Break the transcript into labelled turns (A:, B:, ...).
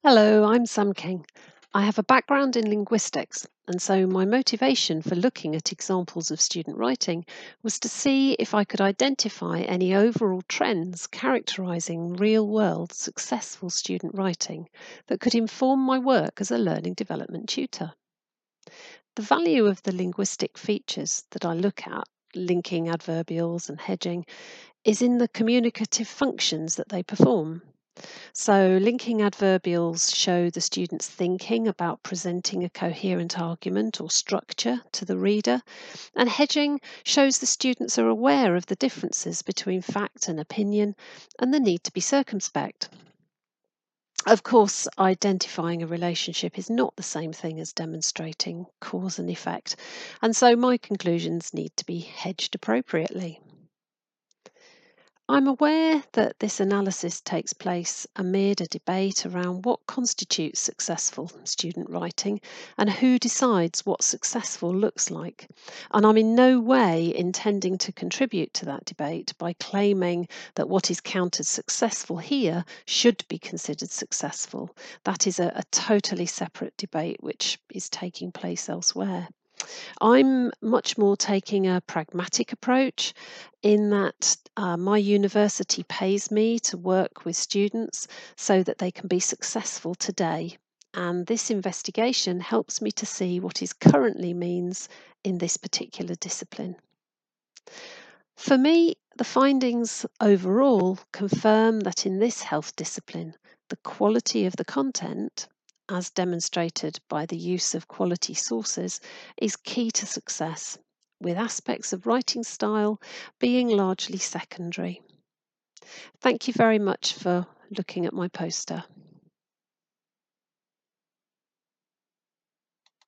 A: Hello, I'm Sam King. I have a background in linguistics, and so my motivation for looking at examples of student writing was to see if I could identify any overall trends characterizing real world successful student writing that could inform my work as a learning development tutor. The value of the linguistic features that I look at, linking adverbials and hedging, is in the communicative functions that they perform. So, linking adverbials show the students thinking about presenting a coherent argument or structure to the reader, and hedging shows the students are aware of the differences between fact and opinion and the need to be circumspect. Of course, identifying a relationship is not the same thing as demonstrating cause and effect, and so my conclusions need to be hedged appropriately. I'm aware that this analysis takes place amid a debate around what constitutes successful student writing and who decides what successful looks like. And I'm in no way intending to contribute to that debate by claiming that what is counted successful here should be considered successful. That is a totally separate debate which is taking place elsewhere. I'm much more taking a pragmatic approach in that my university pays me to work with students so that they can be successful today. And this investigation helps me to see what is currently means in this particular discipline. For me, the findings overall confirm that in this health discipline, the quality of the content, as demonstrated by the use of quality sources, is key to success, with aspects of writing style being largely secondary. Thank you very much for looking at my poster.